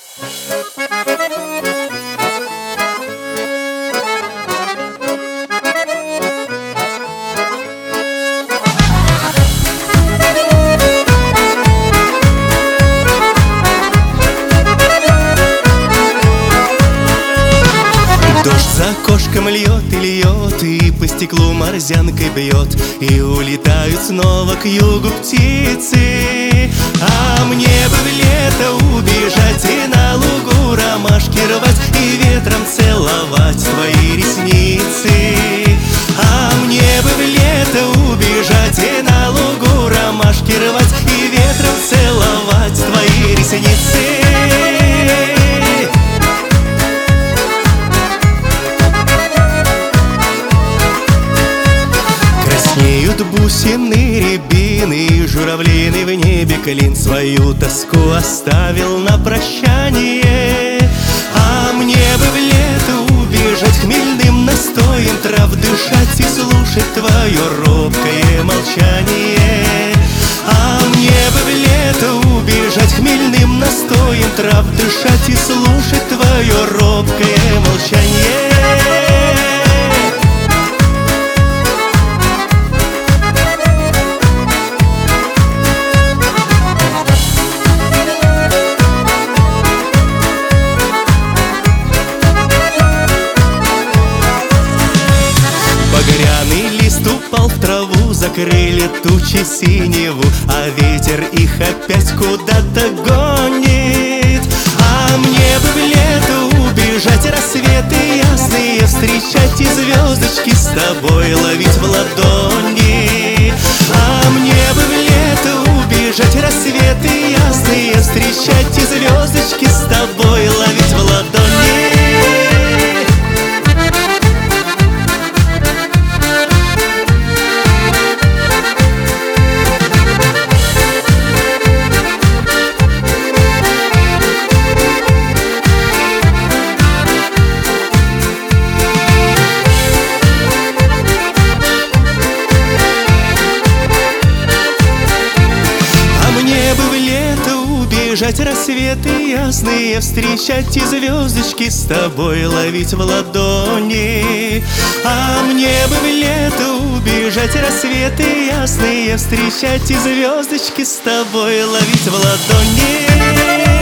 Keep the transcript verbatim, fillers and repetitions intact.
Дождь за окошком льет и льет, и по стеклу морзянкой бьет, и улетают снова к югу птицы. А мне бы в лето убежать и на лугу ромашки рвать, и ветром целовать твои ресницы. А мне бы в лето убежать и на лугу ромашки рвать, и ветром целовать твои ресницы. Краснеют бусины, рябины, и журавлиный в небе клин свою тоску оставил на прощание. А мне бы в лето убежать, хмельным настоем трав дышать и слушать твое робкое молчание. А мне бы в лето убежать, хмельным настоем трав дышать и слушать твое робкое молчание. Багряный лист упал в траву, закрыли тучи синеву, а ветер их опять куда-то гонит. А мне бы в лето убежать, рассветы ясные встречать, и звездочки с тобой ловить в ладони. А мне бы в лето убежать, рассветы ясные встречать, и звездочки с тобой ловить в ладони. Бежать, рассветы ясные встречать, и звездочки с тобой ловить в ладони. А мне бы в лето убежать, рассветы ясные встречать, и звездочки с тобой ловить в ладони.